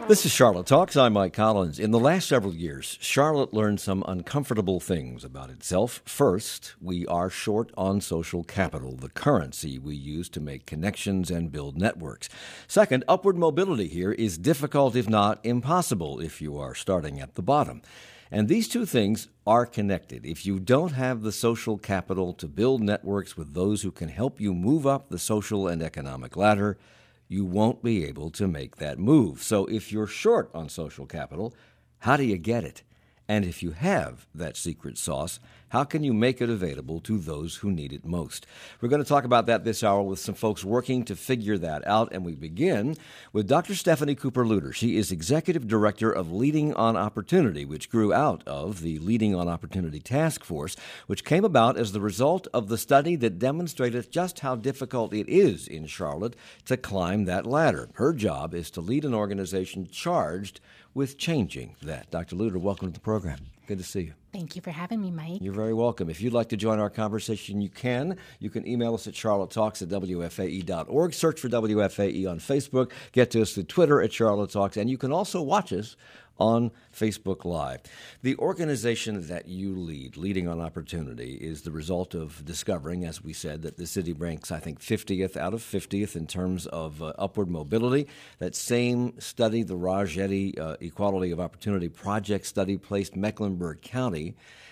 This is Charlotte Talks. I'm Mike Collins. In the last several years, Charlotte learned some uncomfortable things about itself. First, we are short on social capital, the currency we use to make connections and build networks. Second, upward mobility here is difficult, if not impossible, if you are starting at the bottom. And these two things are connected. If you don't have the social capital to build networks with those who can help you move up the social and economic ladder, you won't be able to make that move. So if you're short on social capital, how do you get it? And if you have that secret sauce, how can you make it available to those who need it most? We're going to talk about that this hour with some folks working to figure that out. And we begin with Dr. Stephanie Cooper-Lueder. She is Executive Director of Leading on Opportunity, which grew out of the Leading on Opportunity Task Force, which came about as the result of the study that demonstrated just how difficult it is in Charlotte to climb that ladder. Her job is to lead an organization charged with changing that. Dr. Lueder, welcome to the program. Good to see you. Thank you for having me, Mike. You're very welcome. If you'd like to join our conversation, you can. You can email us at charlottetalks@wfae.org. Search for WFAE on Facebook. Get to us through Twitter at Charlotte Talks. And you can also watch us on Facebook Live. The organization that you lead, Leading on Opportunity, is the result of discovering, as we said, that the city ranks, I think, 50th out of 50th in terms of upward mobility. That same study, the Raj Eddy Equality of Opportunity Project study, placed Mecklenburg County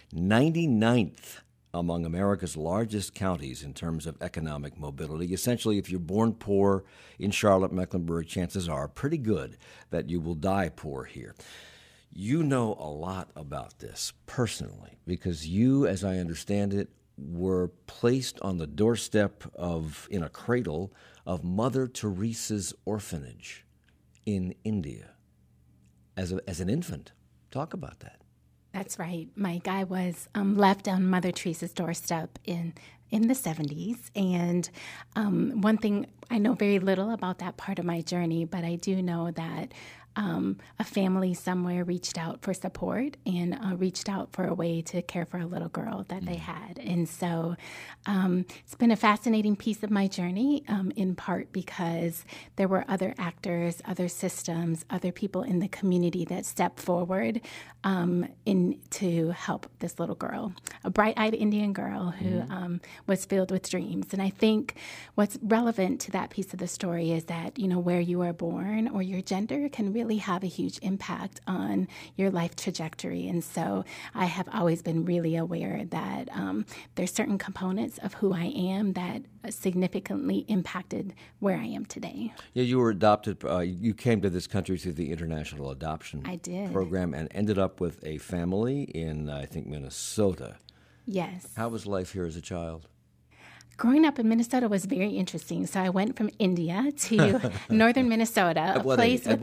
99th among America's largest counties in terms of economic mobility. Essentially, if you're born poor in Charlotte, Mecklenburg, chances are pretty good that you will die poor here. You know a lot about this personally because you, as I understand it, were placed on the doorstep in a cradle of Mother Teresa's orphanage in India as an infant. Talk about that. That's right, Mike. I was left on Mother Teresa's doorstep in the 70s. And one thing, I know very little about that part of my journey, but I do know that a family somewhere reached out for support and reached out for a way to care for a little girl that they had. And so it's been a fascinating piece of my journey, in part because there were other actors, other systems, other people in the community that stepped forward to help this little girl, a bright-eyed Indian girl who was filled with dreams. And I think what's relevant to that piece of the story is that, you know, where you are born or your gender can really have a huge impact on your life trajectory. And so I have always been really aware that there's certain components of who I am that significantly impacted where I am today. Yeah, you were adopted. You came to this country through the International Adoption Program and ended up with a family in, I think, Minnesota. Yes. How was life here as a child? Growing up in Minnesota was very interesting. So I went from India to northern Minnesota, At what age? 2.5.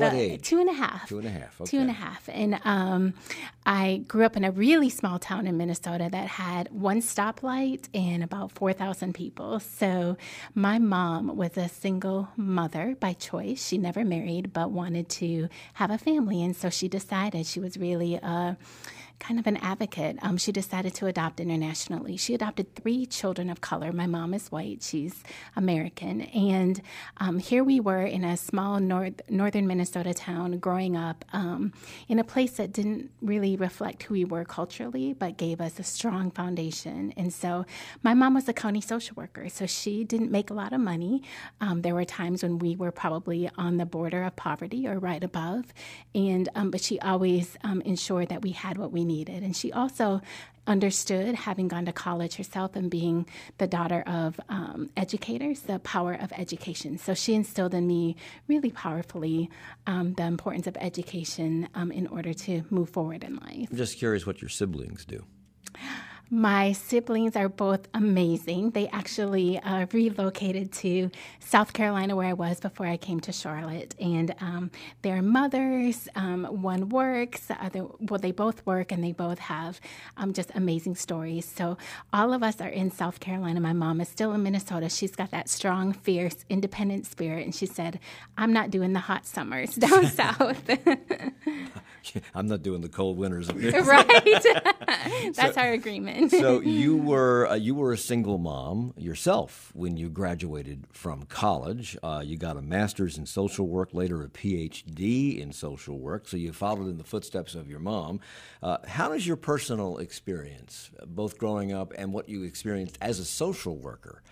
2.5, okay. And I grew up in a really small town in Minnesota that had one stoplight and about 4,000 people. So my mom was a single mother by choice. She never married but wanted to have a family. And so she decided she was really kind of an advocate. She decided to adopt internationally. She adopted 3 children of color. My mom is white. She's American. And here we were in a small northern Minnesota town growing up in a place that didn't really reflect who we were culturally, but gave us a strong foundation. And so my mom was a county social worker, so she didn't make a lot of money. There were times when we were probably on the border of poverty or right above. And but she always ensured that we had what we needed. And she also understood, having gone to college herself and being the daughter of educators, the power of education. So she instilled in me really powerfully the importance of education in order to move forward in life. I'm just curious what your siblings do. My siblings are both amazing. They actually relocated to South Carolina, where I was before I came to Charlotte. And they're mothers. One works. They both work, and they both have just amazing stories. So all of us are in South Carolina. My mom is still in Minnesota. She's got that strong, fierce, independent spirit. And she said, I'm not doing the hot summers down south. I'm not doing the cold winters up here. Right. That's our agreement. children. So you were a single mom yourself when you graduated from college. You got a master's in social work, later a PhD in social work. So you followed in the footsteps of your mom. How does your personal experience, both growing up and what you experienced as a social worker,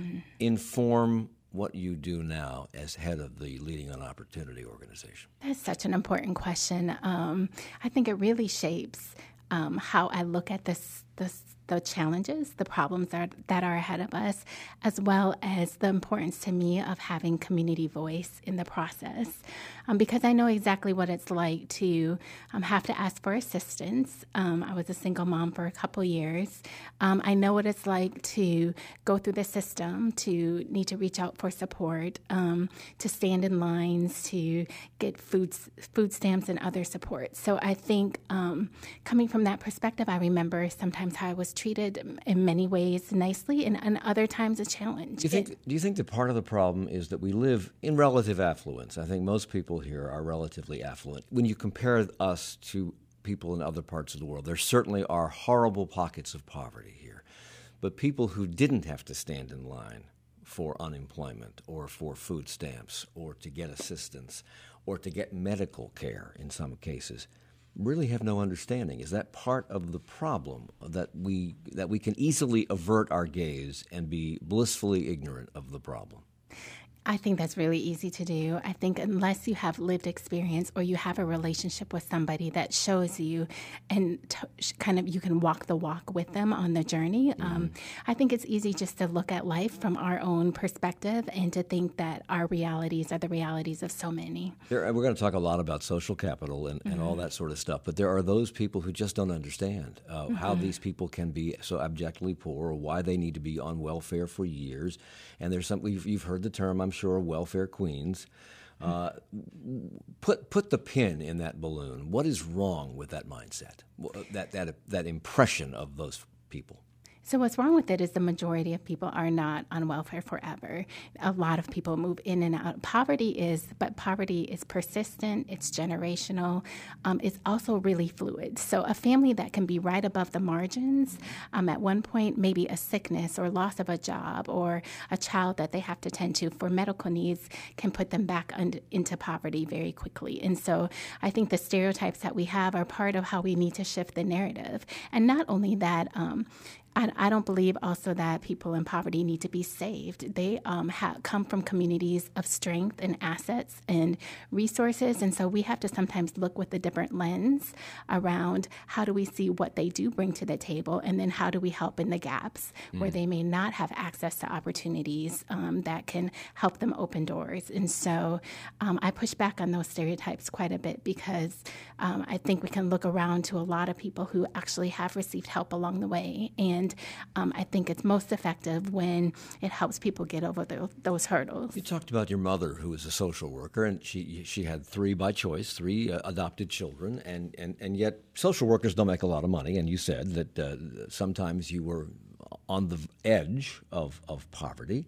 inform what you do now as head of the Leading on Opportunity organization? That's such an important question. I think it really shapes how I look at the challenges, the problems that are ahead of us, as well as the importance to me of having community voice in the process. Because I know exactly what it's like to have to ask for assistance. I was a single mom for a couple years. I know what it's like to go through the system, to need to reach out for support, to stand in lines, to get food stamps and other support. So I think coming from that perspective, I remember sometimes how I was treated in many ways nicely and other times a challenge. Do you think that part of the problem is that we live in relative affluence? I think most people here are relatively affluent. When you compare us to people in other parts of the world, there certainly are horrible pockets of poverty here. But people who didn't have to stand in line for unemployment or for food stamps or to get assistance or to get medical care in some cases really have no understanding. Is that part of the problem, that we can easily avert our gaze and be blissfully ignorant of the problem? I think that's really easy to do. I think unless you have lived experience or you have a relationship with somebody that shows you and kind of you can walk the walk with them on the journey, I think it's easy just to look at life from our own perspective and to think that our realities are the realities of so many. We're going to talk a lot about social capital and all that sort of stuff, but there are those people who just don't understand how these people can be so abjectly poor or why they need to be on welfare for years. And there's some, you've heard the term, I'm sure, welfare queens. Put the pin in that balloon. What is wrong with that mindset, that impression of those people? So what's wrong with it is the majority of people are not on welfare forever. A lot of people move in and out. Poverty is persistent, it's generational, it's also really fluid. So a family that can be right above the margins, at one point maybe a sickness or loss of a job or a child that they have to tend to for medical needs can put them back into poverty very quickly. And so I think the stereotypes that we have are part of how we need to shift the narrative. And not only that, I don't believe also that people in poverty need to be saved. They come from communities of strength and assets and resources, and so we have to sometimes look with a different lens around how do we see what they do bring to the table, and then how do we help in the gaps where they may not have access to opportunities that can help them open doors. And so I push back on those stereotypes quite a bit because I think we can look around to a lot of people who actually have received help along the way. And I think it's most effective when it helps people get over those hurdles. You talked about your mother, who was a social worker, and she had three adopted children, and yet social workers don't make a lot of money. And you said that sometimes you were on the edge of poverty.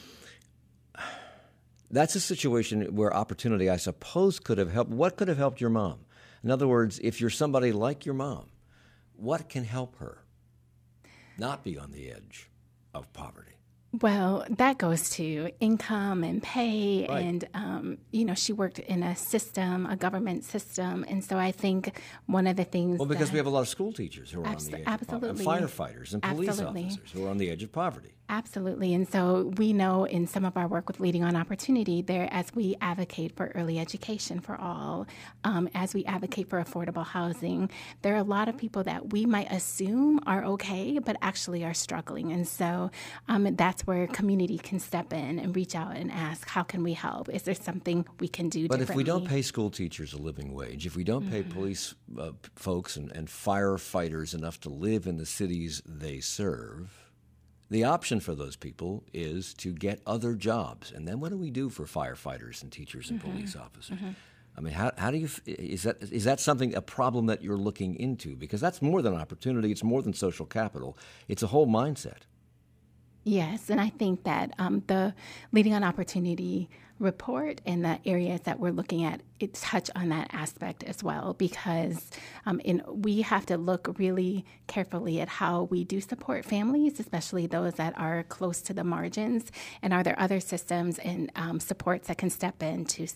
That's a situation where opportunity, I suppose, could have helped. What could have helped your mom? In other words, if you're somebody like your mom, what can help her not be on the edge of poverty? Well, that goes to income and pay, Right. and she worked in a government system, and so I think one of the things. Well, because we have a lot of school teachers who are on the edge absolutely. of poverty, and firefighters and police Absolutely. officers who are on the edge of poverty. Absolutely. And so we know in some of our work with Leading on Opportunity, as we advocate for early education for all, as we advocate for affordable housing, there are a lot of people that we might assume are okay, but actually are struggling. And so that's where community can step in and reach out and ask, how can we help? Is there something we can do But differently? if we don't pay school teachers a living wage, if we don't pay police folks and firefighters enough to live in the cities they serve, the option for those people is to get other jobs. And then what do we do for firefighters and teachers and police officers? I mean, how do you is that a problem that you're looking into? Because that's more than opportunity. It's more than social capital. It's a whole mindset. Yes, and I think that the Leading on Opportunity report and the areas that we're looking at, it touch on that aspect as well, because we have to look really carefully at how we do support families, especially those that are close to the margins, and are there other systems and supports that can step in to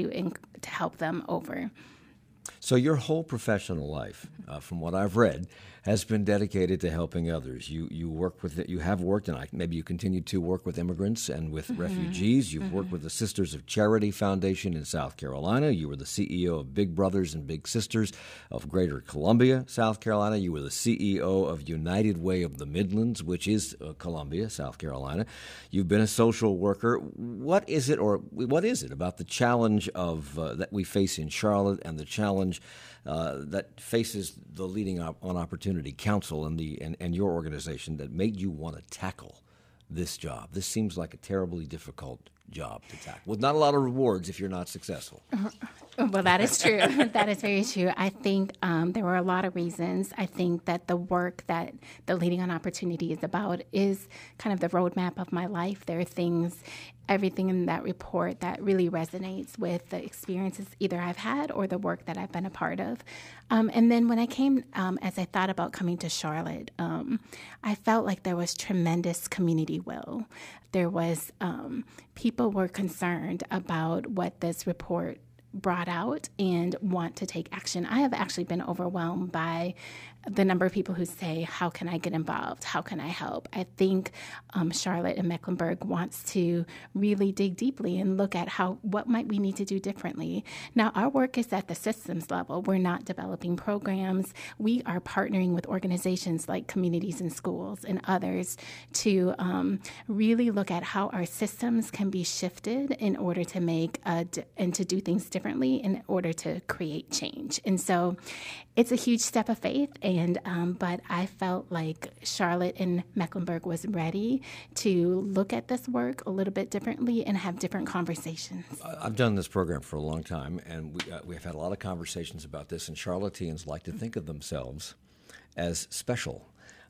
help them over. So your whole professional life, from what I've read, has been dedicated to helping others. You work with it. You have worked, and maybe you continue to work with immigrants and with refugees. You've worked with the Sisters of Charity Foundation in South Carolina. You were the CEO of Big Brothers and Big Sisters of Greater Columbia, South Carolina. You were the CEO of United Way of the Midlands, which is Columbia, South Carolina. You've been a social worker. What is it about the challenge of that we face in Charlotte and the challenge that faces the Leading on Opportunity Council and your organization that made you want to tackle this job? This seems like a terribly difficult job to tackle, with not a lot of rewards if you're not successful. Well, that is true. That is very true. I think there were a lot of reasons. I think that the work that the Leading on Opportunity is about is kind of the roadmap of my life. There are everything in that report that really resonates with the experiences either I've had or the work that I've been a part of. And then when I came, as I thought about coming to Charlotte, I felt like there was tremendous community will. There was, people were concerned about what this report brought out and want to take action. I have actually been overwhelmed by the number of people who say, how can I get involved? How can I help? I think Charlotte and Mecklenburg wants to really dig deeply and look at what might we need to do differently. Now, our work is at the systems level. We're not developing programs. We are partnering with organizations like Communities in Schools and others to really look at how our systems can be shifted in order to make and to do things differently in order to create change. And so it's a huge step of faith, but I felt like Charlotte and Mecklenburg was ready to look at this work a little bit differently and have different conversations. I've done this program for a long time, and we've had a lot of conversations about this, and Charlotteans like to think of themselves as special.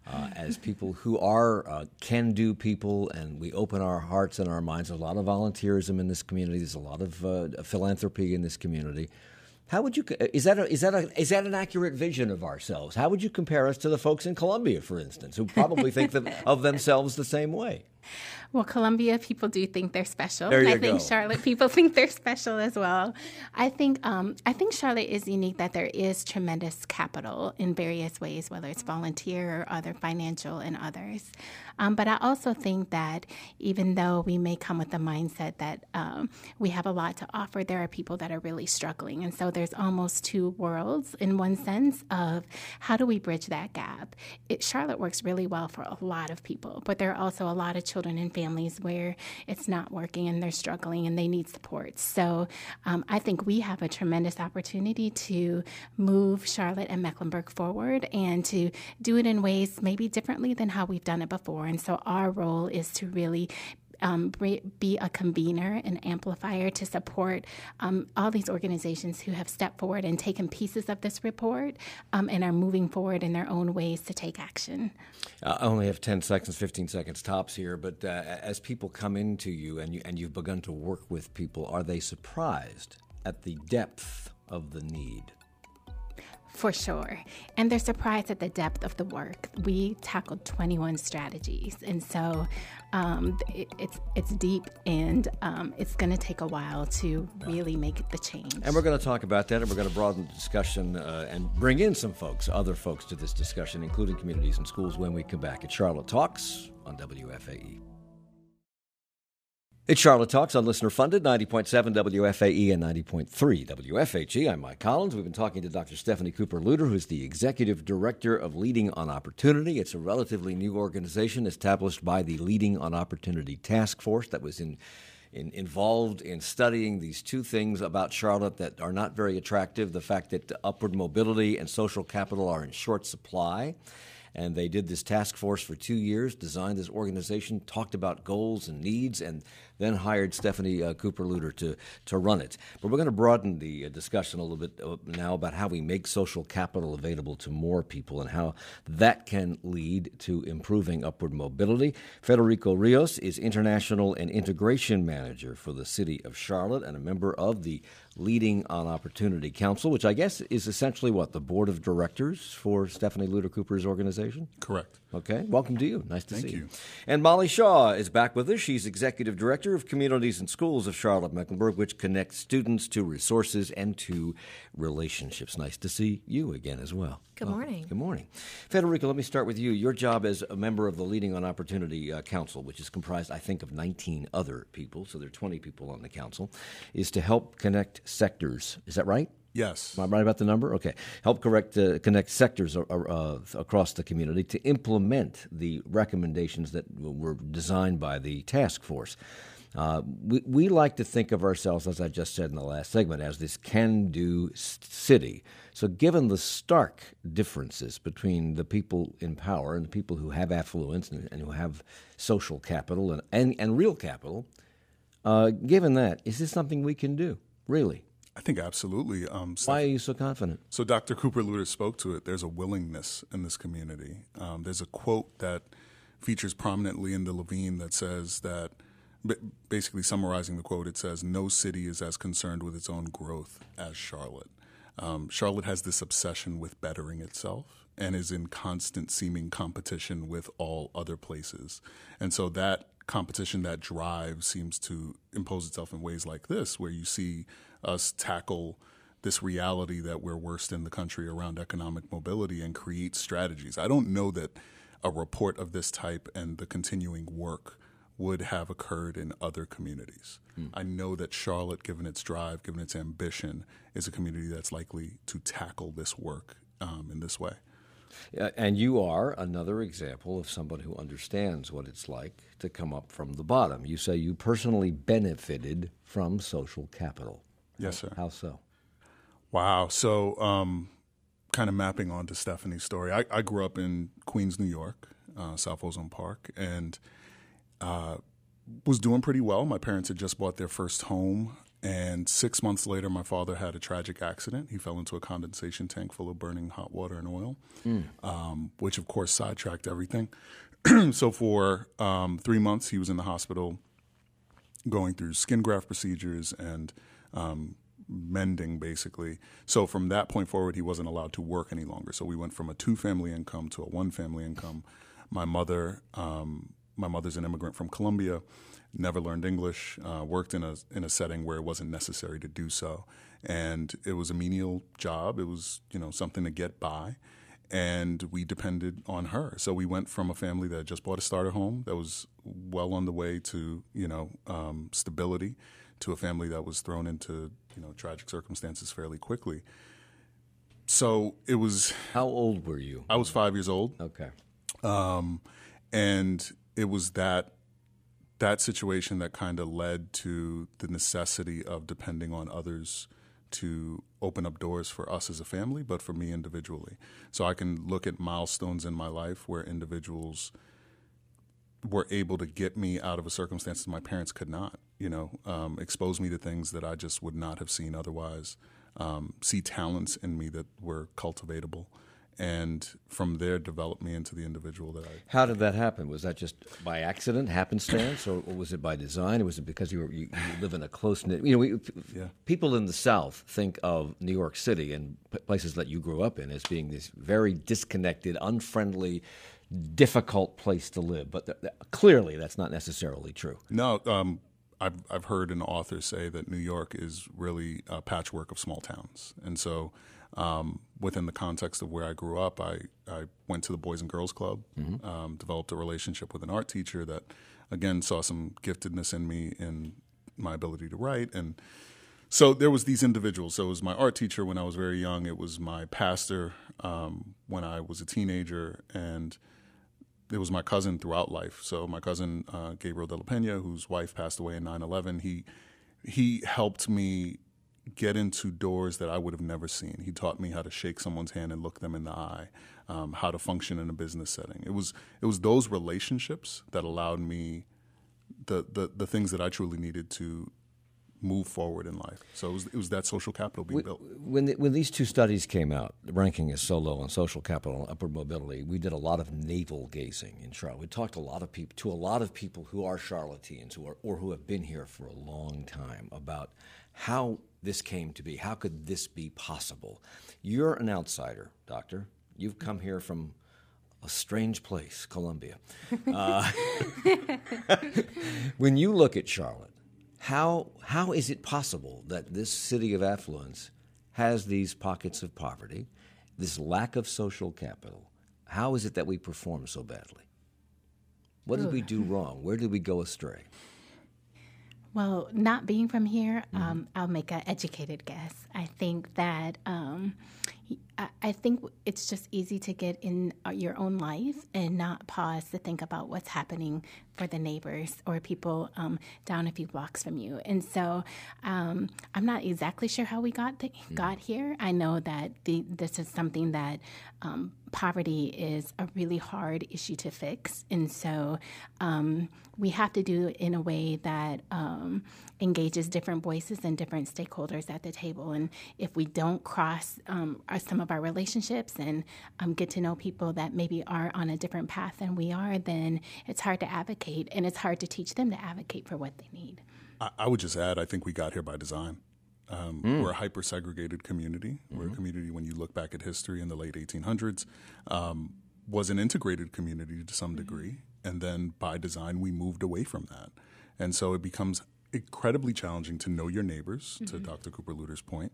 As people who are can-do people, and we open our hearts and our minds. There's a lot of volunteerism in this community. There's a lot of philanthropy in this community. How would you? Is that an accurate vision of ourselves? How would you compare us to the folks in Columbia, for instance, who probably think of themselves the same way? Well, Columbia people do think they're special. There you I think go. Charlotte people think they're special as well. I think Charlotte is unique that there is tremendous capital in various ways, whether it's volunteer or other financial and others. But I also think that even though we may come with the mindset that we have a lot to offer, there are people that are really struggling. And so there's almost two worlds in one sense of how do we bridge that gap? Charlotte works really well for a lot of people, but there are also a lot of children and families where it's not working and they're struggling and they need support. So I think we have a tremendous opportunity to move Charlotte and Mecklenburg forward and to do it in ways maybe differently than how we've done it before. And so our role is to really be a convener, an amplifier to support all these organizations who have stepped forward and taken pieces of this report and are moving forward in their own ways to take action. I only have 10 seconds, 15 seconds tops here, but as people come into you and you've begun to work with people, are they surprised at the depth of the need? For sure. And they're surprised at the depth of the work. We tackled 21 strategies. And so it's deep, and it's going to take a while to really make the change. And we're going to talk about that, and we're going to broaden the discussion and bring in some folks, other folks to this discussion, including Communities in Schools, when we come back at Charlotte Talks on WFAE. It's Charlotte Talks on listener-funded 90.7 WFAE and 90.3 WFHE. I'm Mike Collins. We've been talking to Dr. Stephanie Cooper-Luter, who's the Executive Director of Leading on Opportunity. It's a relatively new organization established by the Leading on Opportunity Task Force that was involved in studying these two things about Charlotte that are not very attractive, the fact that upward mobility and social capital are in short supply, And they did this task force for 2 years, designed this organization, talked about goals and needs, and then hired Stephanie Cooper-Luter to run it. But we're going to broaden the discussion a little bit now about how we make social capital available to more people and how that can lead to improving upward mobility. Federico Rios is International and Integration Manager for the City of Charlotte and a member of the Leading on Opportunity Council, which I guess is essentially what, the board of directors for Stephanie Luter Cooper's organization? Correct. Okay. Welcome to you. Nice to see you. Thank you. And Molly Shaw is back with us. She's Executive Director of Communities and Schools of Charlotte-Mecklenburg, which connects students to resources and to relationships. Nice to see you again as well. Good morning. Good morning. Federico, let me start with you. Your job as a member of the Leading on Opportunity Council, which is comprised, I think, of 19 other people, so there are 20 people on the council, is to help connect sectors. Is that right? Yes. Am I right about the number? Okay. Help connect sectors across the community to implement the recommendations that were designed by the task force. We like to think of ourselves, as I just said in the last segment, as this can-do city. So given the stark differences between the people in power and the people who have affluence and who have social capital and real capital, given that, is this something we can do, really? I think absolutely. Why are you so confident? So Dr. Cooper-Luter spoke to it. There's a willingness in this community. There's a quote that features prominently in the Levine that says that, basically summarizing the quote, it says, "No city is as concerned with its own growth as Charlotte." Charlotte has this obsession with bettering itself and is in constant seeming competition with all other places. And so that competition, that drive, seems to impose itself in ways like this, where you see us tackle this reality that we're worst in the country around economic mobility and create strategies. I don't know that a report of this type and the continuing work would have occurred in other communities. I know that Charlotte, given its drive, given its ambition, is a community that's likely to tackle this work in this way. And you are another example of somebody who understands what it's like to come up from the bottom. You say you personally benefited from social capital. Yes, sir. How so? Wow. So kind of mapping onto Stephanie's story, I grew up in Queens, New York, South Ozone Park, and was doing pretty well. My parents had just bought their first home, and 6 months later, my father had a tragic accident. He fell into a condensation tank full of burning hot water and oil, which, of course, sidetracked everything. So for 3 months, he was in the hospital going through skin graft procedures and mending, basically. So from that point forward, he wasn't allowed to work any longer. So we went from a 2-family income to a 1-family income. My mother's an immigrant from Colombia, never learned English, worked in a setting where it wasn't necessary to do so. And it was a menial job. It was, something to get by. And we depended on her. So we went from a family that just bought a starter home that was well on the way to, stability, to a family that was thrown into, tragic circumstances fairly quickly. So it was... How old were you? I was 5 years old. Okay. And it was that situation that kind of led to the necessity of depending on others to open up doors for us as a family, but for me individually. So I can look at milestones in my life where individuals were able to get me out of a circumstance that my parents could not, expose me to things that I just would not have seen otherwise, see talents in me that were cultivatable. And from there, developed me into the individual that I... How did that happen? Was that just by accident, happenstance, or was it by design? Or was it because you live in a close-knit... People in the South think of New York City and places that you grew up in as being this very disconnected, unfriendly, difficult place to live. But clearly, that's not necessarily true. No, I've heard an author say that New York is really a patchwork of small towns. And so... within the context of where I grew up, I went to the Boys and Girls Club, developed a relationship with an art teacher that, again, saw some giftedness in me in my ability to write. And so there was these individuals. So it was my art teacher when I was very young. It was my pastor when I was a teenager. And it was my cousin throughout life. So my cousin, Gabriel de la Pena, whose wife passed away in 9/11, he helped me get into doors that I would have never seen. He taught me how to shake someone's hand and look them in the eye, how to function in a business setting. It was those relationships that allowed me the things that I truly needed to move forward in life. So it was that social capital being built. When these two studies came out, ranking is so low on social capital and upward mobility, we did a lot of navel gazing in Charlotte. We talked to a lot of people who are Charlotteans or who have been here for a long time about how this came to be. How could this be possible? You're an outsider, Doctor. You've come here from a strange place, Columbia. When you look at Charlotte, how is it possible that this city of affluence has these pockets of poverty, this lack of social capital? How is it that we perform so badly? What did we do wrong? Where did we go astray? Well, not being from here, I'll make an educated guess. I think that I think it's just easy to get in your own life and not pause to think about what's happening for the neighbors or people down a few blocks from you. And so I'm not exactly sure how we got here. I know that this is something that poverty is a really hard issue to fix. And so we have to do it in a way that engages different voices and different stakeholders at the table. And if we don't cross some of our relationships and get to know people that maybe are on a different path than we are, then it's hard to advocate, and it's hard to teach them to advocate for what they need. I would just add, I think we got here by design. We're a hyper-segregated community. We're a community, when you look back at history in the late 1800s, was an integrated community to some degree. And then by design, we moved away from that. And so it becomes incredibly challenging to know your neighbors, to Dr. Cooper-Luder's point,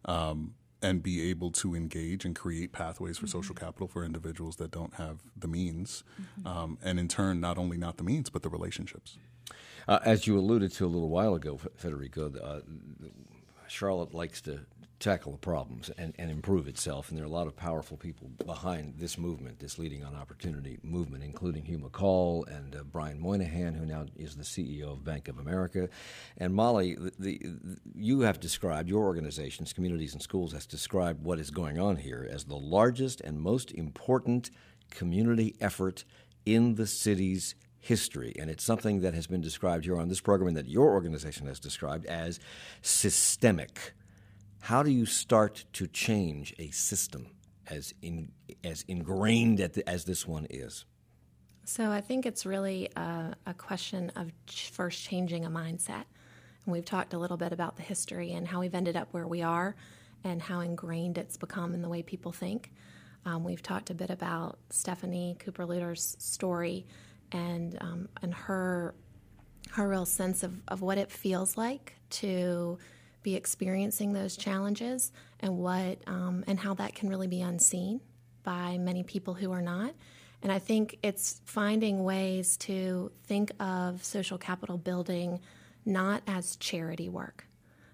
and be able to engage and create pathways for social capital for individuals that don't have the means. And in turn, not the means, but the relationships. As you alluded to a little while ago, Federico, Charlotte likes to tackle the problems and improve itself, and there are a lot of powerful people behind this movement, this Leading on Opportunity movement, including Hugh McCall and Brian Moynihan, who now is the CEO of Bank of America. And Molly, you have described, your organizations, Communities and Schools, has described what is going on here as the largest and most important community effort in the city's history, and it's something that has been described here on this program and that your organization has described as systemic. How do you start to change a system as ingrained as this one is? So I think it's really a question of first changing a mindset. And we've talked a little bit about the history and how we've ended up where we are and how ingrained it's become in the way people think. We've talked a bit about Stephanie Cooper-Luder's story and her real sense of what it feels like to be experiencing those challenges and what and how that can really be unseen by many people who are not. And I think it's finding ways to think of social capital building not as charity work,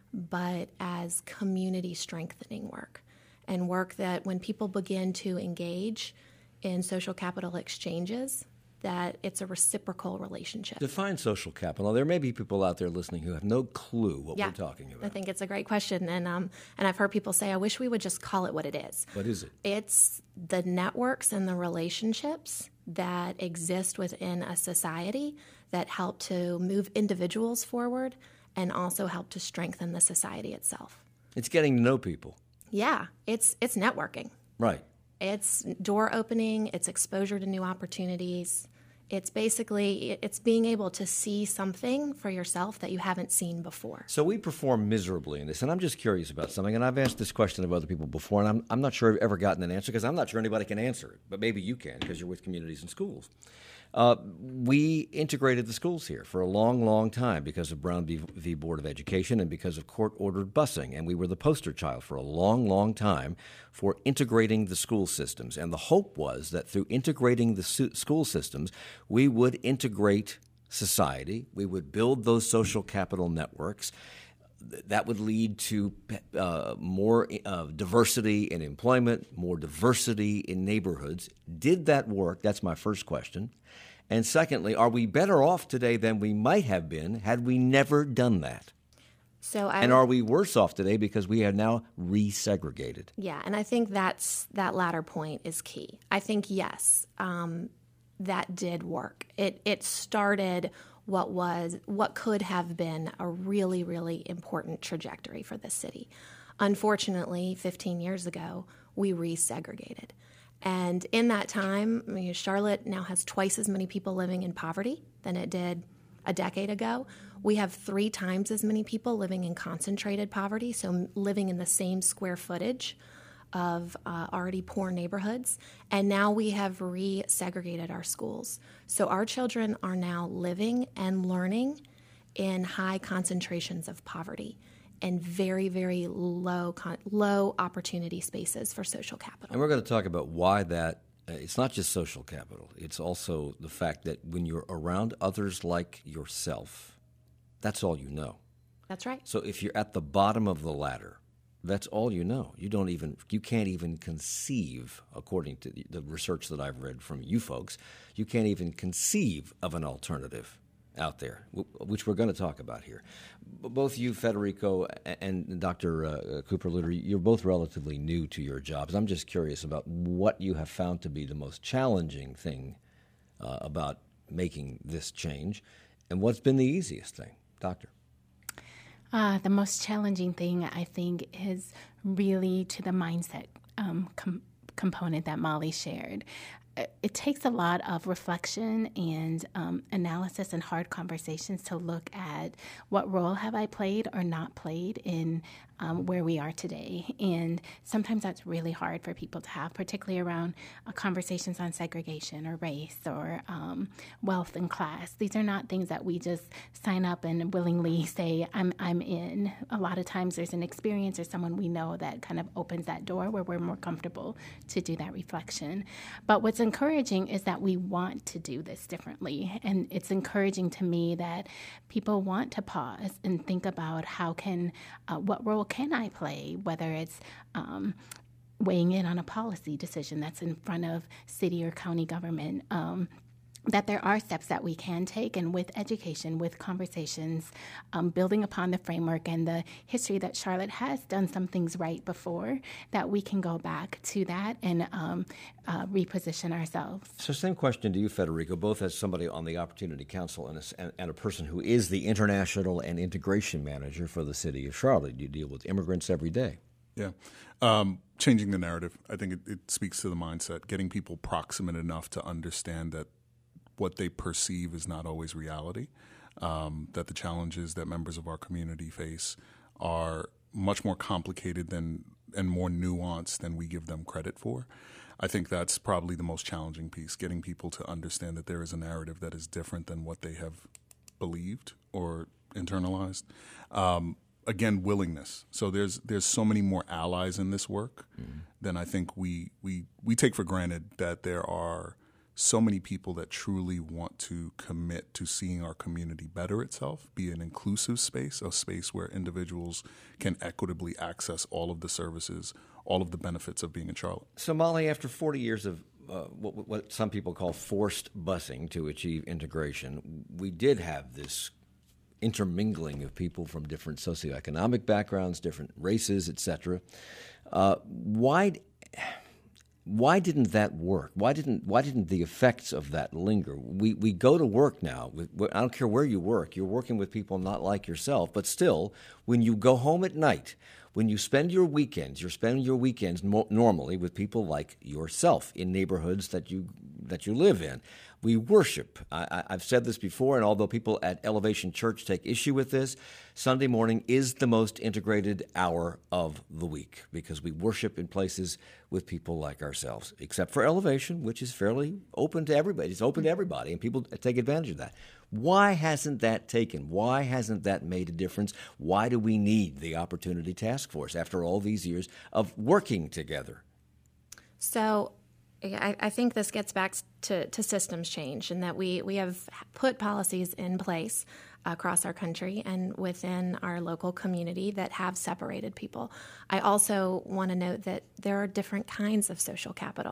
but as community strengthening work, and work that when people begin to engage in social capital exchanges, that it's a reciprocal relationship. Define social capital. There may be people out there listening who have no clue what we're talking about. I think it's a great question, and I've heard people say, I wish we would just call it what it is. What is it? It's the networks and the relationships that exist within a society that help to move individuals forward and also help to strengthen the society itself. It's getting to know people. Yeah, it's networking. Right. It's door opening, it's exposure to new opportunities. It's basically, it's being able to see something for yourself that you haven't seen before. So we perform miserably in this, and I'm just curious about something, and I've asked this question of other people before, and I'm not sure I've ever gotten an answer, because I'm not sure anybody can answer it, but maybe you can, because you're with Communities and Schools. We integrated the schools here for a long, long time because of Brown v. Board of Education and because of court-ordered busing. And we were the poster child for a long, long time for integrating the school systems. And the hope was that through integrating the school systems, we would integrate society, we would build those social capital networks. That would lead to more diversity in employment, more diversity in neighborhoods. Did that work? That's my first question. And secondly, are we better off today than we might have been had we never done that? And are we worse off today because we are now resegregated? Yeah, and I think that latter point is key. I think, yes, that did work. It started what could have been a really, really important trajectory for this city. Unfortunately, 15 years ago, we resegregated. And in that time, Charlotte now has twice as many people living in poverty than it did a decade ago. We have 3 times as many people living in concentrated poverty, so living in the same square footage of already poor neighborhoods. And now we have resegregated our schools. So our children are now living and learning in high concentrations of poverty and very, very low opportunity spaces for social capital. And we're going to talk about why that. It's not just social capital. It's also the fact that when you're around others like yourself, that's all you know. That's right. So if you're at the bottom of the ladder, that's all you know. You can't even conceive, according to the research that I've read from you folks, you can't even conceive of an alternative out there, which we're going to talk about here. Both you, Federico, and Dr. Cooper-Lutter, you're both relatively new to your jobs. I'm just curious about what you have found to be the most challenging thing about making this change, and what's been the easiest thing. Doctor? The most challenging thing, I think, is really to the mindset component that Molly shared. It takes a lot of reflection and analysis and hard conversations to look at what role have I played or not played in where we are today. And sometimes that's really hard for people to have, particularly around conversations on segregation or race or wealth and class. These are not things that we just sign up and willingly say, I'm in. A lot of times there's an experience or someone we know that kind of opens that door where we're more comfortable to do that reflection. But what's encouraging is that we want to do this differently. And it's encouraging to me that people want to pause and think about what role can I play, whether it's weighing in on a policy decision that's in front of city or county government, that there are steps that we can take, and with education, with conversations, building upon the framework and the history that Charlotte has done some things right before, that we can go back to that and reposition ourselves. So same question to you, Federico, both as somebody on the Opportunity Council and a person who is the International and Integration Manager for the City of Charlotte. You deal with immigrants every day. Yeah. Changing the narrative. I think it speaks to the mindset, getting people proximate enough to understand that what they perceive is not always reality, that the challenges that members of our community face are much more complicated and more nuanced than we give them credit for. I think that's probably the most challenging piece, getting people to understand that there is a narrative that is different than what they have believed or internalized. Again, willingness. So there's so many more allies in this work than I think we take for granted, that there are so many people that truly want to commit to seeing our community better itself, be an inclusive space, a space where individuals can equitably access all of the services, all of the benefits of being in Charlotte. So, Molly, after 40 years of what some people call forced busing to achieve integration, we did have this intermingling of people from different socioeconomic backgrounds, different races, etc. Why didn't that work? Why didn't the effects of that linger? We go to work now. I don't care where you work. You're working with people not like yourself, but still, when you go home at night, when you spend your weekends, you're spending your weekends normally with people like yourself in neighborhoods that you live in. We worship. I've said this before, and although people at Elevation Church take issue with this, Sunday morning is the most integrated hour of the week because we worship in places with people like ourselves, except for Elevation, which is fairly open to everybody. It's open to everybody, and people take advantage of that. Why hasn't that taken? Why hasn't that made a difference? Why do we need the Opportunity Task Force after all these years of working together? So I think this gets back to systems change, and that we have put policies in place across our country and within our local community that have separated people. I also want to note that there are different kinds of social capital.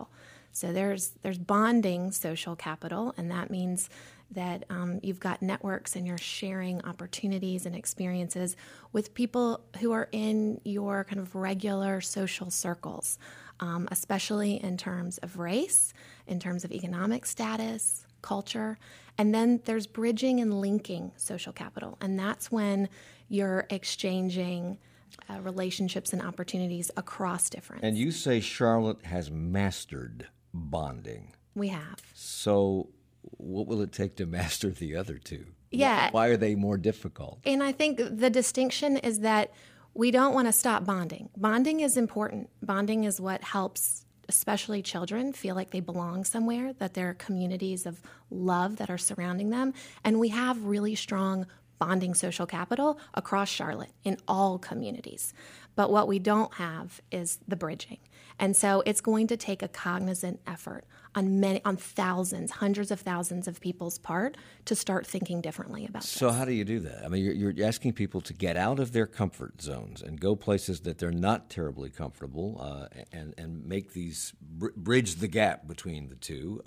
So there's bonding social capital, and that means that you've got networks and you're sharing opportunities and experiences with people who are in your kind of regular social circles, especially in terms of race, in terms of economic status, culture. And then there's bridging and linking social capital, and that's when you're exchanging relationships and opportunities across difference. And you say Charlotte has mastered bonding. We have. So what will it take to master the other two? Yeah. Why are they more difficult? And I think the distinction is that we don't want to stop bonding. Bonding is important. Bonding is what helps especially children feel like they belong somewhere, that there are communities of love that are surrounding them. And we have really strong bonding social capital across Charlotte in all communities. But what we don't have is the bridging. And so it's going to take a cognizant effort on thousands, hundreds of thousands of people's part to start thinking differently about this. So how do you do that? I mean, you're asking people to get out of their comfort zones and go places that they're not terribly comfortable, and make these bridge the gap between the two.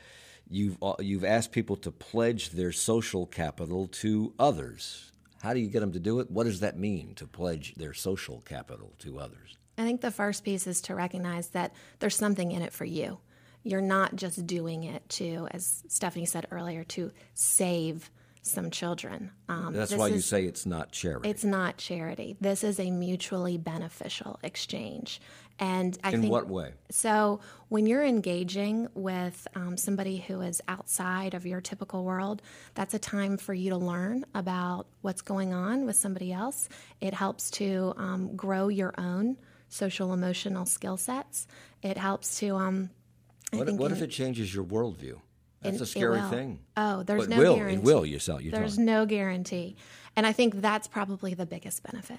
You've asked people to pledge their social capital to others. How do you get them to do it? What does that mean, to pledge their social capital to others? I think the first piece is to recognize that there's something in it for you. You're not just doing it to, as Stephanie said earlier, to save some children. That's why you say it's not charity. It's not charity. This is a mutually beneficial exchange. And I think, in what way? So when you're engaging with somebody who is outside of your typical world, that's a time for you to learn about what's going on with somebody else. It helps to grow your own social emotional skill sets. It helps to What if it changes your worldview? That's a scary thing. Oh, there's no guarantee. It will, you're There's no guarantee. And I think that's probably the biggest benefit.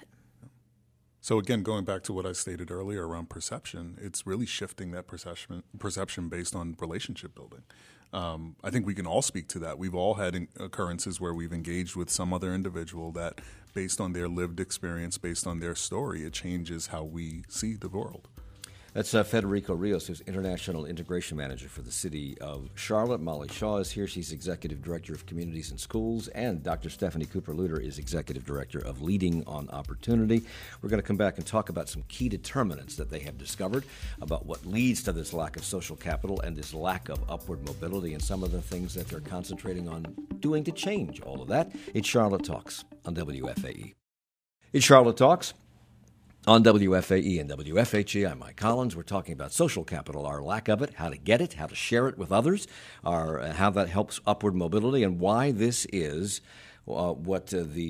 So again, going back to what I stated earlier around perception, it's really shifting that perception based on relationship building. I think we can all speak to that. We've all had occurrences where we've engaged with some other individual that, based on their lived experience, based on their story, it changes how we see the world. That's Federico Rios, who's International Integration Manager for the City of Charlotte. Molly Shaw is here. She's Executive Director of Communities and Schools. And Dr. Stephanie Cooper-Luter is Executive Director of Leading on Opportunity. We're going to come back and talk about some key determinants that they have discovered about what leads to this lack of social capital and this lack of upward mobility, and some of the things that they're concentrating on doing to change all of that. It's Charlotte Talks on WFAE. It's Charlotte Talks on WFAE and WFHE. I'm Mike Collins. We're talking about social capital, our lack of it, how to get it, how to share it with others, how that helps upward mobility, and why this is what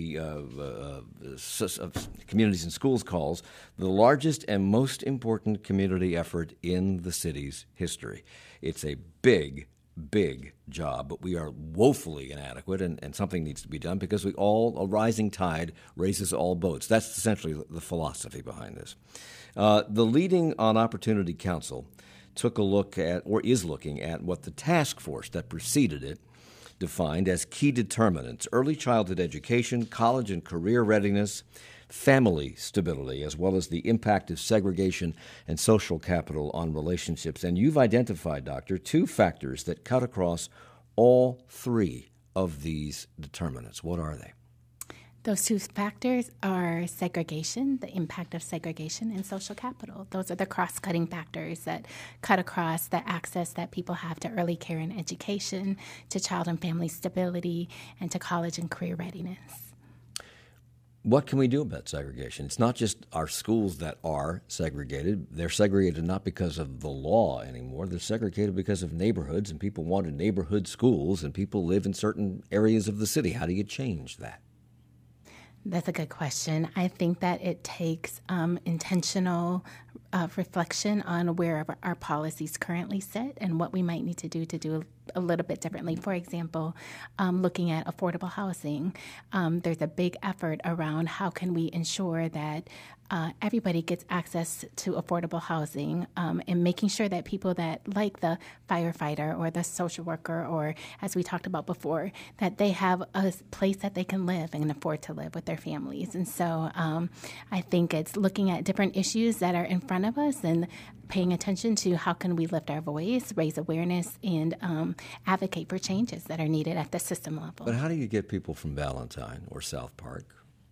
the Communities and Schools calls the largest and most important community effort in the city's history. It's a big job, but we are woefully inadequate, and something needs to be done because a rising tide raises all boats. That's essentially the philosophy behind this. The Leading on Opportunity Council took a look at, or is looking at, what the task force that preceded it defined as key determinants: early childhood education, college and career readiness, family stability, as well as the impact of segregation and social capital on relationships. And you've identified, Doctor, two factors that cut across all three of these determinants. What are they? Those two factors are segregation, the impact of segregation, and social capital. Those are the cross-cutting factors that cut across the access that people have to early care and education, to child and family stability, and to college and career readiness. What can we do about segregation? It's not just our schools that are segregated. They're segregated not because of the law anymore. They're segregated because of neighborhoods, and people wanted neighborhood schools, and people live in certain areas of the city. How do you change that? That's a good question. I think that it takes intentional reflection on where our policies currently sit and what we might need to do a little bit differently. For example, looking at affordable housing, there's a big effort around how can we ensure that everybody gets access to affordable housing, and making sure that people that, like the firefighter or the social worker, or as we talked about before, that they have a place that they can live and afford to live with their families. And so I think it's looking at different issues that are in front of us and paying attention to how can we lift our voice, raise awareness, and advocate for changes that are needed at the system level. But how do you get people from Valentine or South Park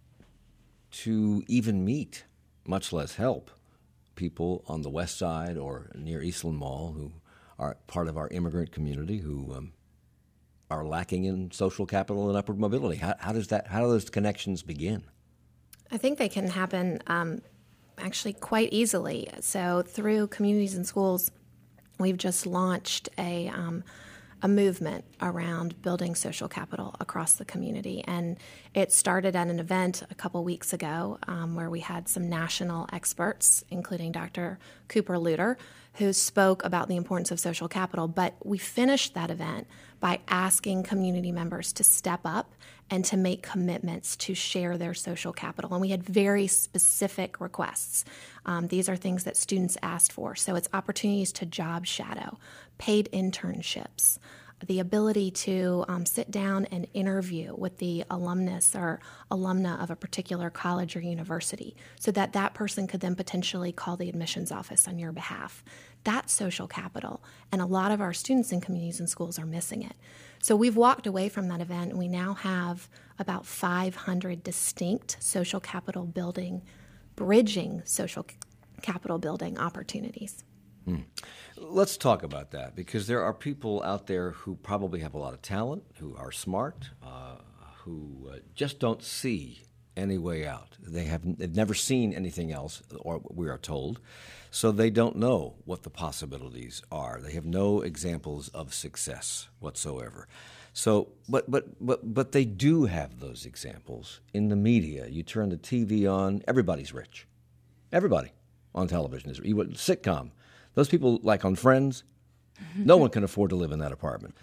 to even meet, much less help, people on the West Side or near Eastland Mall who are part of our immigrant community who are lacking in social capital and upward mobility? How do those connections begin? I think they can happen actually quite easily. So through Communities in Schools, we've just launched a movement around building social capital across the community. And it started at an event a couple weeks ago where we had some national experts, including Dr. Cooper Luter, who spoke about the importance of social capital. But we finished that event by asking community members to step up and to make commitments to share their social capital. And we had very specific requests. These are things that students asked for. So it's opportunities to job shadow, paid internships, the ability to sit down and interview with the alumnus or alumna of a particular college or university so that that person could then potentially call the admissions office on your behalf. That's social capital, and a lot of our students in Communities in Schools are missing it. So we've walked away from that event, and we now have about 500 distinct social capital building, bridging social capital building opportunities. Let's talk about that, because there are people out there who probably have a lot of talent, who are smart, who just don't see any way out. They've never seen anything else, or we are told, so they don't know what the possibilities are. They have no examples of success whatsoever. So, but they do have those examples in the media. You turn the TV on, everybody's rich. Everybody on television is rich. Sitcom. Those people, like on Friends, no one can afford to live in that apartment.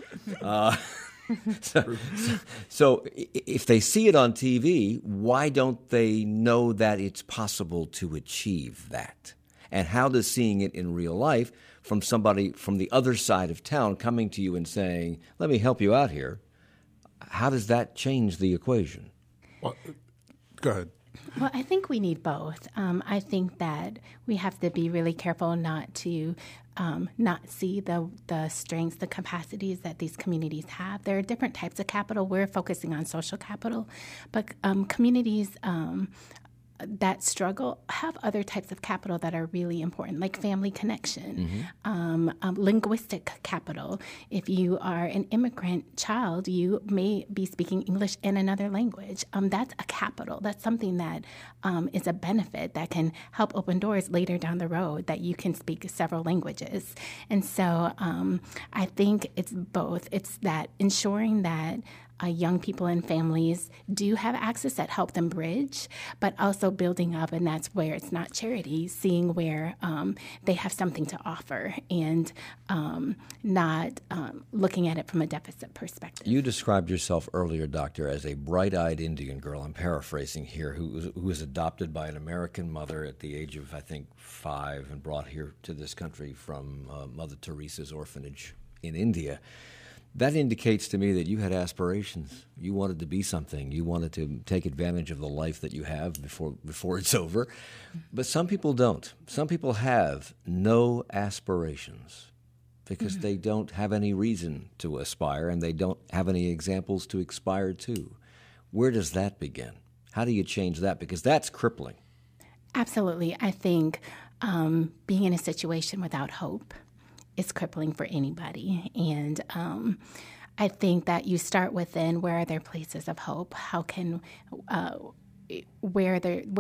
So if they see it on TV, why don't they know that it's possible to achieve that? And how does seeing it in real life from somebody from the other side of town coming to you and saying, let me help you out here, how does that change the equation? Well, go ahead. Well, I think we need both. I think that we have to be really careful not to not see the strengths, the capacities that these communities have. There are different types of capital. We're focusing on social capital, but communities that struggle have other types of capital that are really important, like family connection, linguistic capital. If you are an immigrant child, you may be speaking English in another language. That's a capital. That's something that is a benefit that can help open doors later down the road, that you can speak several languages. And so I think it's both. It's that ensuring that young people and families do have access that help them bridge, but also building up, and that's where it's not charity, seeing where they have something to offer and not looking at it from a deficit perspective. You described yourself earlier, Doctor, as a bright-eyed Indian girl, I'm paraphrasing here, who was adopted by an American mother at the age of, I think, 5 and brought here to this country from Mother Teresa's orphanage in India. That indicates to me that you had aspirations. You wanted to be something. You wanted to take advantage of the life that you have before it's over. But some people don't. Some people have no aspirations because they don't have any reason to aspire, and they don't have any examples to aspire to. Where does that begin? How do you change that? Because that's crippling. Absolutely. I think being in a situation without hope is crippling for anybody. And I think that you start within, where are there places of hope? How can,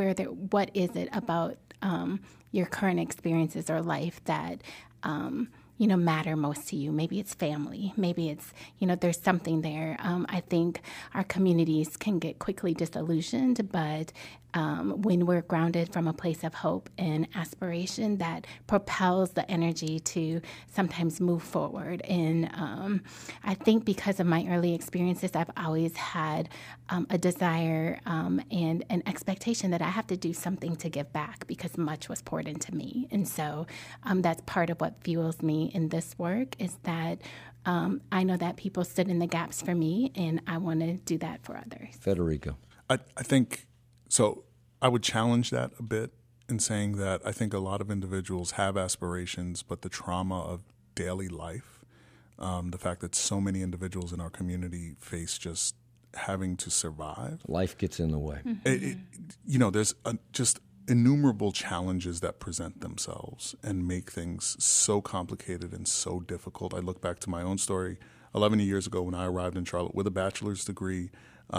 what is it about your current experiences or life that, matter most to you. Maybe it's family. Maybe it's, there's something there. I think our communities can get quickly disillusioned, but when we're grounded from a place of hope and aspiration, that propels the energy to sometimes move forward. And I think because of my early experiences, I've always had a desire and an expectation that I have to do something to give back because much was poured into me. And so that's part of what fuels me in this work, is that I know that people stood in the gaps for me, and I want to do that for others. Federico. I think so. I would challenge that a bit in saying that I think a lot of individuals have aspirations, but the trauma of daily life, the fact that so many individuals in our community face just having to survive. Life gets in the way. There's just innumerable challenges that present themselves and make things so complicated and so difficult. I look back to my own story 11 years ago when I arrived in Charlotte with a bachelor's degree,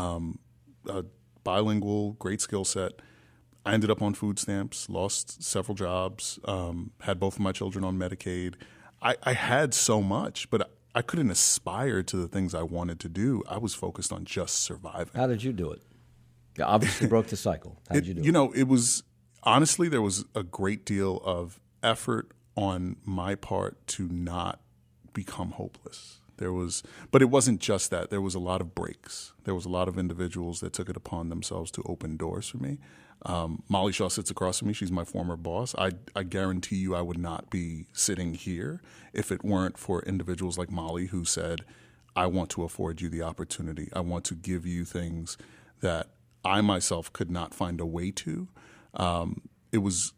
bilingual, great skill set. I ended up on food stamps, lost several jobs, had both of my children on Medicaid. I had so much, but I couldn't aspire to the things I wanted to do. I was focused on just surviving. How did you do it? You obviously broke the cycle. How did you do it? It was, honestly, there was a great deal of effort on my part to not become hopeless. But it wasn't just that. There was a lot of breaks. There was a lot of individuals that took it upon themselves to open doors for me. Molly Shaw sits across from me. She's my former boss. I guarantee you I would not be sitting here if it weren't for individuals like Molly who said, I want to afford you the opportunity. I want to give you things that I myself could not find a way to. It was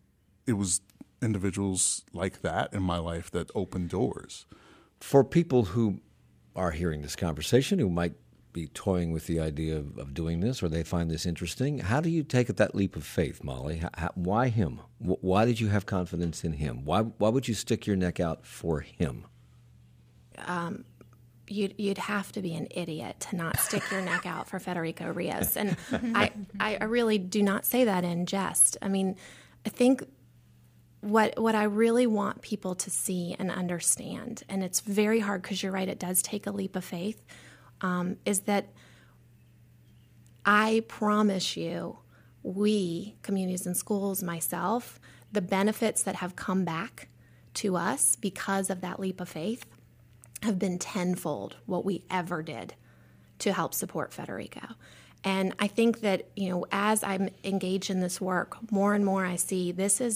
individuals like that in my life that opened doors. For people who are hearing this conversation, who might be toying with the idea of doing this, or they find this interesting, how do you take that leap of faith, Molly? Why him? Why did you have confidence in him? Why would you stick your neck out for him? You'd have to be an idiot to not stick your neck out for Federico Rios. And I really do not say that in jest. I mean, I think what I really want people to see and understand, and it's very hard because you're right, it does take a leap of faith, is that I promise you, we, Communities in Schools, myself, the benefits that have come back to us because of that leap of faith have been tenfold what we ever did to help support Federico. And I think that, as I'm engaged in this work, more and more I see it's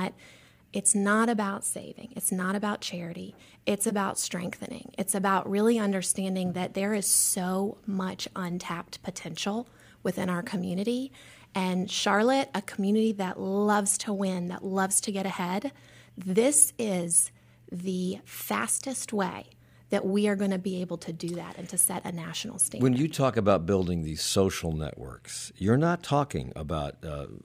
not about saving. It's not about charity. It's about strengthening. It's about really understanding that there is so much untapped potential within our community. And Charlotte, a community that loves to win, that loves to get ahead, this is the fastest way that we are going to be able to do that and to set a national standard. When you talk about building these social networks, you're not talking about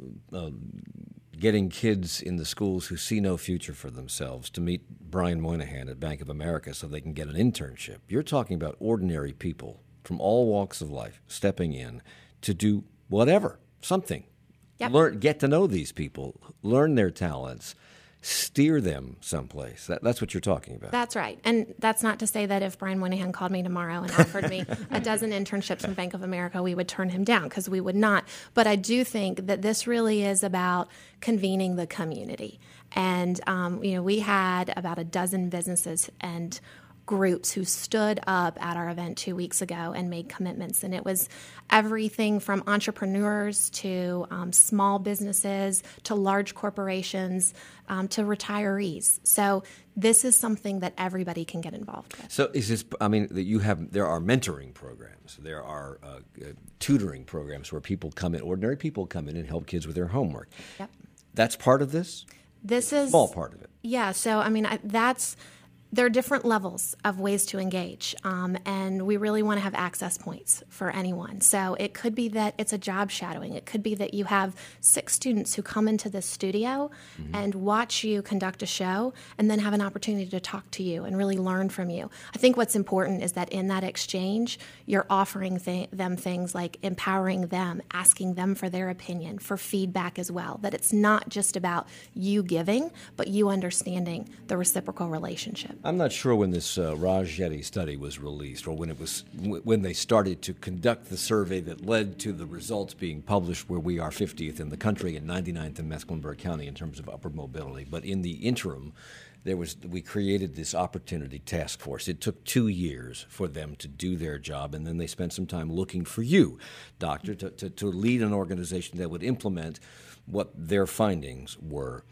getting kids in the schools who see no future for themselves to meet Brian Moynihan at Bank of America so they can get an internship. You're talking about ordinary people from all walks of life stepping in to do whatever, something. Yep. Get to know these people, learn their talents, steer them someplace. That's what you're talking about. That's right. And that's not to say that if Brian Moynihan called me tomorrow and offered me a dozen internships from Bank of America, we would turn him down, because we would not. But I do think that this really is about convening the community. And, we had about a dozen businesses and groups who stood up at our event 2 weeks ago and made commitments. And it was everything from entrepreneurs to small businesses to large corporations to retirees. So this is something that everybody can get involved with. So is this, there are mentoring programs, there are tutoring programs where ordinary people come in and help kids with their homework. Yep. That's part of this? This is... Small part of it. Yeah, so there are different levels of ways to engage, and we really want to have access points for anyone. So it could be that it's a job shadowing. It could be that you have 6 students who come into the studio and watch you conduct a show and then have an opportunity to talk to you and really learn from you. I think what's important is that in that exchange, you're offering them things like empowering them, asking them for their opinion, for feedback as well, that it's not just about you giving, but you understanding the reciprocal relationship. I'm not sure when this Raj Jetty study was released, or when they started to conduct the survey that led to the results being published, where we are 50th in the country and 99th in Mecklenburg County in terms of upward mobility. But in the interim, we created this opportunity task force. It took 2 years for them to do their job, and then they spent some time looking for you, Doctor, to lead an organization that would implement what their findings were.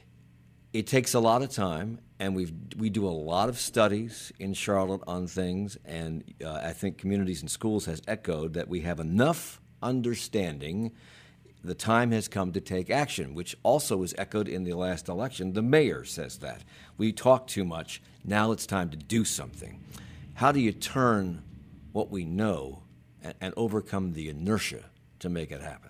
It takes a lot of time, and we do a lot of studies in Charlotte on things, and I think Communities in Schools has echoed that we have enough understanding. The time has come to take action, which also was echoed in the last election. The mayor says that. We talk too much. Now it's time to do something. How do you turn what we know and overcome the inertia to make it happen?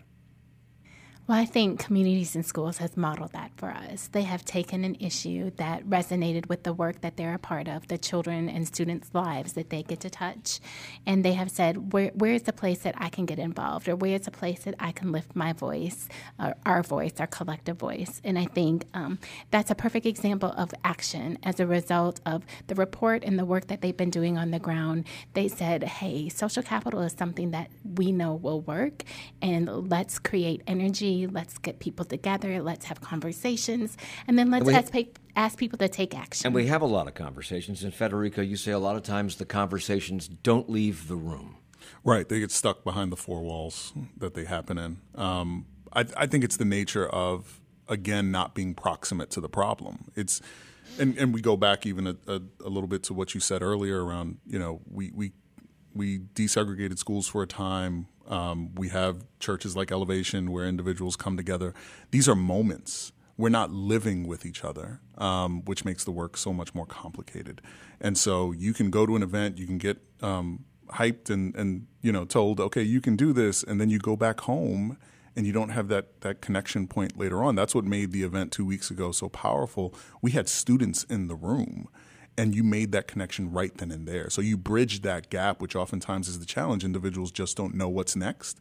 Well, I think Communities in Schools has modeled that for us. They have taken an issue that resonated with the work that they're a part of, the children and students' lives that they get to touch, and they have said, where is the place that I can get involved, or where is the place that I can lift my voice, our collective voice? And I think that's a perfect example of action as a result of the report and the work that they've been doing on the ground. They said, hey, social capital is something that we know will work, and let's create energy. Let's get people together. Let's have conversations. And then let's ask people to take action. And we have a lot of conversations. And Federica, you say a lot of times the conversations don't leave the room. Right. They get stuck behind the four walls that they happen in. I think it's the nature of, again, not being proximate to the problem. And we go back even a little bit to what you said earlier around, we desegregated schools for a time. We have churches like Elevation where individuals come together. These are moments. We're not living with each other, which makes the work so much more complicated. And so you can go to an event, you can get hyped and told, okay, you can do this, and then you go back home and you don't have that connection point later on. That's what made the event 2 weeks ago so powerful. We had students in the room, and you made that connection right then and there. So you bridged that gap, which oftentimes is the challenge. Individuals just don't know what's next.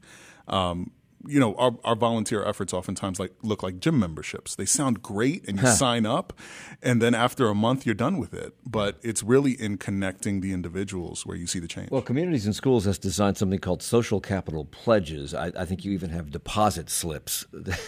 Our volunteer efforts oftentimes look like gym memberships. They sound great, and you sign up, and then after a month, you're done with it. But it's really in connecting the individuals where you see the change. Well, Communities in Schools has designed something called social capital pledges. I think you even have deposit slips.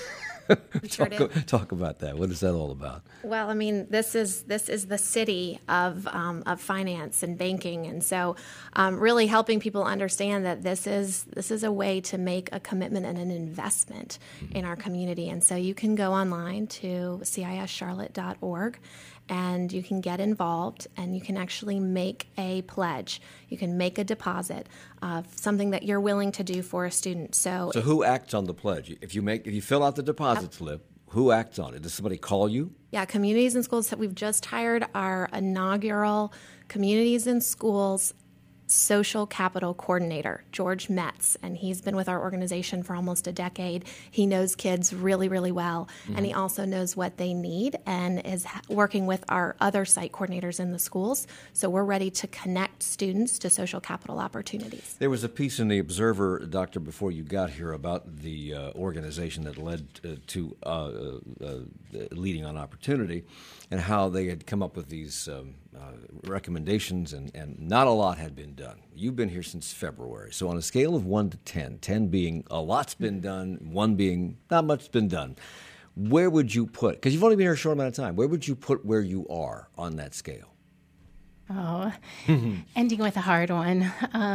Talk about that. What is that all about? Well, I mean, this is the city of finance and banking, and so really helping people understand that this is a way to make a commitment and an investment in our community. And so you can go online to cischarlotte.org. And you can get involved, and you can actually make a pledge. You can make a deposit of something that you're willing to do for a student. So who acts on the pledge? If you fill out the deposit slip, who acts on it? Does somebody call you? Yeah, Communities in Schools. We've just hired our inaugural Communities in Schools social capital coordinator, George Metz, and he's been with our organization for almost a decade. He knows kids really, really well, and he also knows what they need and is working with our other site coordinators in the schools. So we're ready to connect students to social capital opportunities. There was a piece in the Observer, Doctor, before you got here about the organization that led to Leading on Opportunity, and how they had come up with these recommendations, and not a lot had been done. You've been here since February. So on a scale of 1 to 10, 10 being a lot's been done, 1 being not much's been done, where would you put, because you've only been here a short amount of time, where would you put where you are on that scale? Oh, ending with a hard one.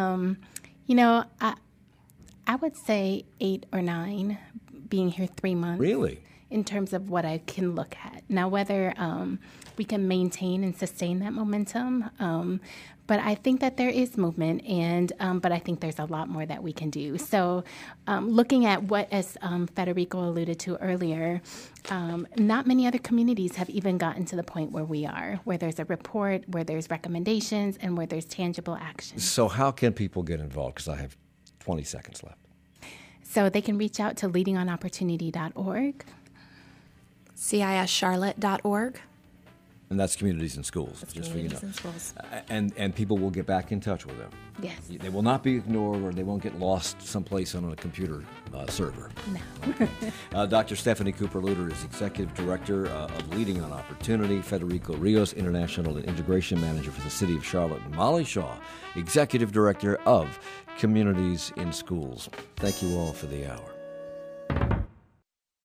I would say 8 or 9, being here 3 months. Really? In terms of what I can look at. Now, whether we can maintain and sustain that momentum, but I think that there is movement, but I think there's a lot more that we can do. So looking at what, as Federico alluded to earlier, not many other communities have even gotten to the point where we are, where there's a report, where there's recommendations, and where there's tangible action. So how can people get involved? Because I have 20 seconds left. So they can reach out to leadingonopportunity.org. cischarlotte.org. And that's Communities in Schools, That's just so you know. Communities in Schools. And people will get back in touch with them. Yes. They will not be ignored, or they won't get lost someplace on a computer server. No. Dr. Stephanie Cooper-Luter is Executive Director of Leading on Opportunity, Federico Rios, International and Integration Manager for the City of Charlotte, and Molly Shaw, Executive Director of Communities in Schools. Thank you all for the hour.